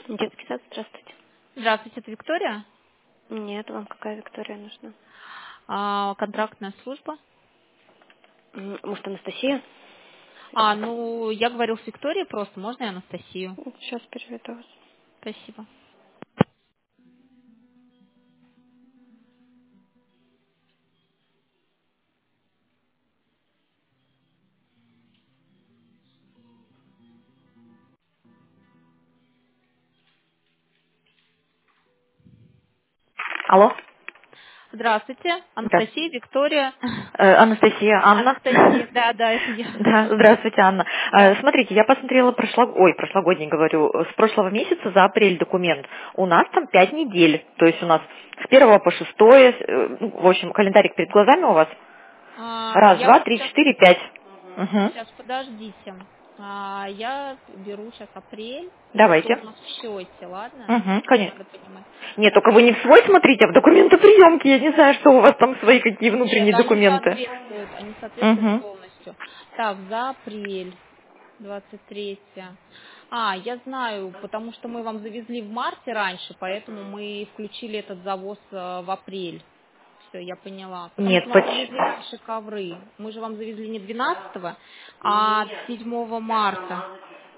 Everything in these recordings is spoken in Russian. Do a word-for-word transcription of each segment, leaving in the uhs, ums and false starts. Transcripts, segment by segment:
Детский сад, здравствуйте. Здравствуйте, это Виктория. Нет, вам какая Виктория нужна? А, контрактная служба. М, Может, Анастасия? А, ну, я говорил с Викторией просто, можно и Анастасию? Сейчас переведу вас. Спасибо. Алло. Здравствуйте, Да. Анастасия, Виктория. Э, Анастасия, Анна. Анастасия, да, да, это я. Да, здравствуйте, Анна. Э, Да. Смотрите, я посмотрела прошло... ой, прошлогодний, говорю, с прошлого месяца за апрель документ. У нас там пять недель, то есть у нас с первого по шестое, э, ну, в общем, календарик перед глазами у вас. А, Раз, я два, вот три, сейчас, четыре, пять. Угу. сейчас подождите. А, я беру сейчас апрель, то, что Давайте. у нас в счете, ладно? Угу, конечно. Надо понимать. Нет, только вы не в свой смотрите, а в документоприемке. Я не знаю, что у вас там свои какие Нет, внутренние они документы. соответствуют, они соответствуют Угу. полностью. Так, за апрель. двадцать третье. А, я знаю, потому что мы вам завезли в марте раньше, поэтому мы включили этот завоз э, в апрель. Все, я поняла. Потому Нет, что вам поч- завезли раньше ковры. Мы же вам завезли не двенадцатого, а седьмого марта.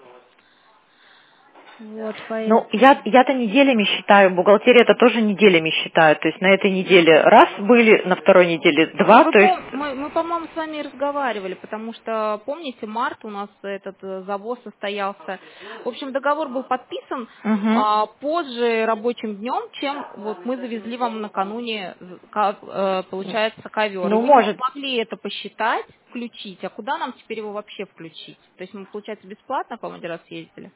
Вот, Ну, поэтому... я, я-то неделями считаю, бухгалтерия это тоже неделями считают. То есть на этой неделе раз были, на второй неделе два, Вы то есть... пом- мы, мы, по-моему, с вами и разговаривали, потому что, помните, март у нас этот э, завоз состоялся. В общем, договор был подписан Мгм. а, позже рабочим днем, чем вот мы завезли вам накануне, з- ка- э, получается, ковер. И Ну, вы не может. смогли это посчитать, включить. А куда нам теперь его вообще включить? То есть мы, получается, бесплатно, по-моему, один раз ездили.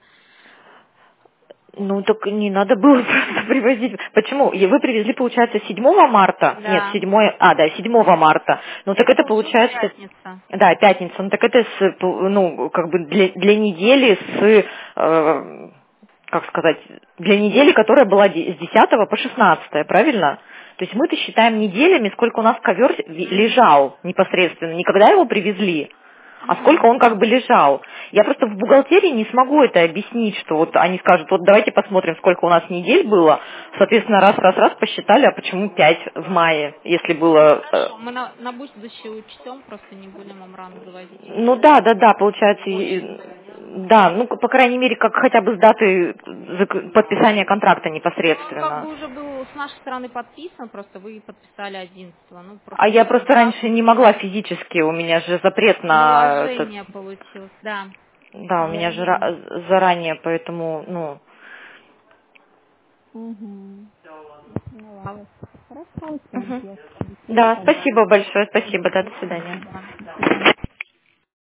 Ну, так не надо было просто привозить. Почему? И вы привезли, получается, седьмого марта? Нет, Да. седьмое, а, да, седьмого марта. Ну, так это Это уже получается, пятница. да, пятница. Ну, так это, с, ну, как бы для, для недели с, э, как сказать, для недели, которая была де- с десятого по шестнадцатое, правильно? То есть мы-то считаем неделями, сколько у нас ковер лежал непосредственно, не когда его привезли, а сколько Мгм. он как бы лежал. Я просто в бухгалтерии не смогу это объяснить, что вот они скажут, вот давайте посмотрим, сколько у нас недель было. Соответственно, раз, раз, раз посчитали, а почему пять в мае, если Ну было... э, хорошо, мы на, на будущее учтем, просто не будем вам рано завозить. Ну да, да, да, получается, Больше. и- да, ну, по крайней мере, как хотя бы с даты зак- подписания контракта Ну, он как непосредственно. бы уже был с нашей стороны подписан, просто вы подписали одиннадцатого. Ну, просто А я чтобы просто раньше дату не могла физически, у меня же запрет на этот... наложения получилось, да. Да, у Я меня же вижу. ра- заранее, поэтому, ну... Угу. Поняла вас. Хорошо, всем Мгм. я Да, тогда. спасибо большое, спасибо, да, до свидания. Да, до свидания.